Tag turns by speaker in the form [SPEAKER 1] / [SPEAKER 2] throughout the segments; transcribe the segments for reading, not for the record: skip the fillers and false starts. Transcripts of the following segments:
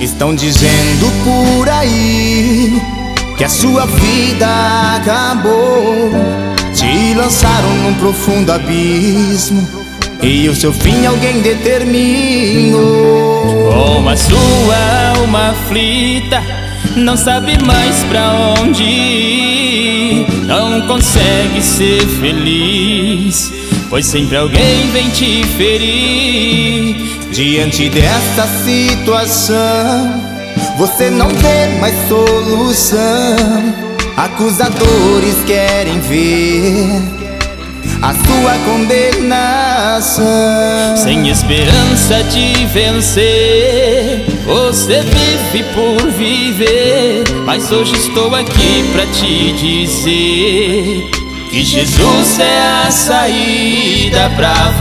[SPEAKER 1] Estão dizendo por aí que a sua vida acabou. Te lançaram num profundo abismo e o seu fim alguém determinou.
[SPEAKER 2] Com a sua alma aflita, não sabe mais pra onde ir, não consegue ser feliz, pois sempre alguém vem te ferir.
[SPEAKER 1] Diante dessa situação, você não vê mais solução. Acusadores querem ver a sua condenação.
[SPEAKER 2] Sem esperança de vencer, você vive por viver. Mas hoje estou aqui pra te dizer que Jesus é a saída pra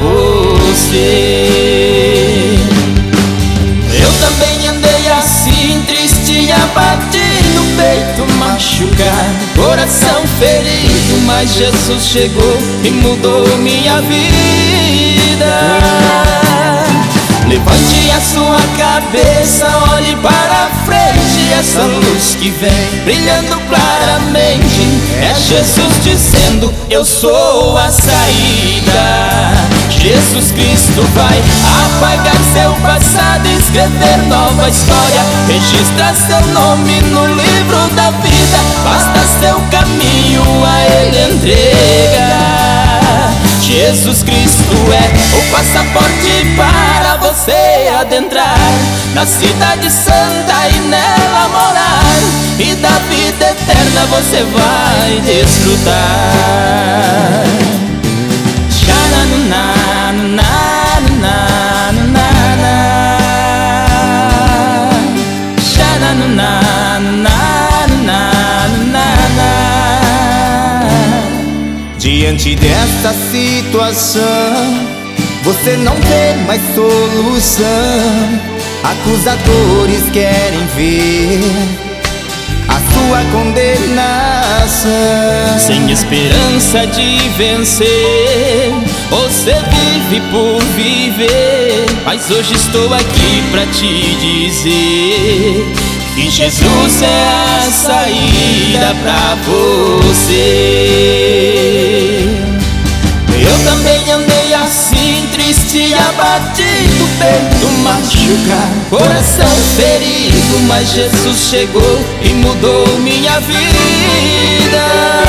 [SPEAKER 2] você. Eu também andei assim, triste e abatido, peito machucado, coração ferido, mas Jesus chegou e mudou minha vida. Levante a sua cabeça, olhe para a frente, essa luz que vem brilhando claramente é Jesus dizendo: eu sou a saída. Jesus Cristo vai apagar seu passado e escrever nova história. Registra seu nome no livro da vida, basta seu caminho a Ele entrega. Jesus Cristo é o passaporte para você adentrar na cidade santa e nela morar, e da vida eterna você vai desfrutar.
[SPEAKER 1] Diante dessa situação, você não vê mais solução. Acusadores querem ver a sua condenação.
[SPEAKER 2] Sem esperança de vencer, você vive por viver. Mas hoje estou aqui pra te dizer que Jesus é a saída pra você. Eu também andei assim, triste e abatido, peito machucado, coração ferido, mas Jesus chegou e mudou minha vida.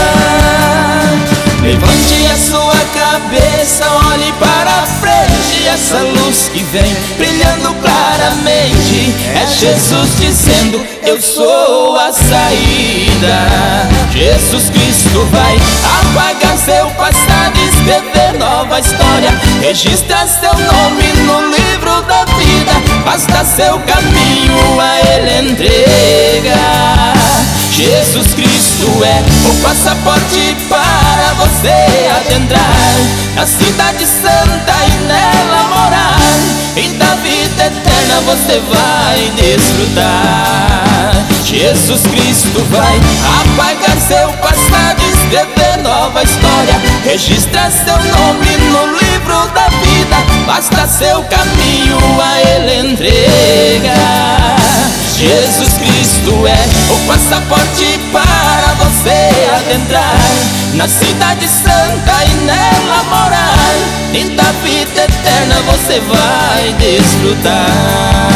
[SPEAKER 2] Levante a sua cabeça, olhe para a frente, essa luz que vem brilhando claramente é Jesus dizendo: eu sou a saída. Jesus Cristo vai apagar seu passado e escrever nova história. Registra seu nome no livro da vida, basta seu caminho a Ele entrega. Jesus Cristo é o passaporte para você adentrar na cidade santa e nela morar, e da vida eterna você vai desfrutar. Jesus Cristo vai apagar seu passado e escrever nova história. Registra seu nome no livro da vida, basta seu caminho a Ele entrega. Jesus Cristo é o passaporte para você adentrar na cidade santa e nela morar, e da vida eterna você vai desfrutar.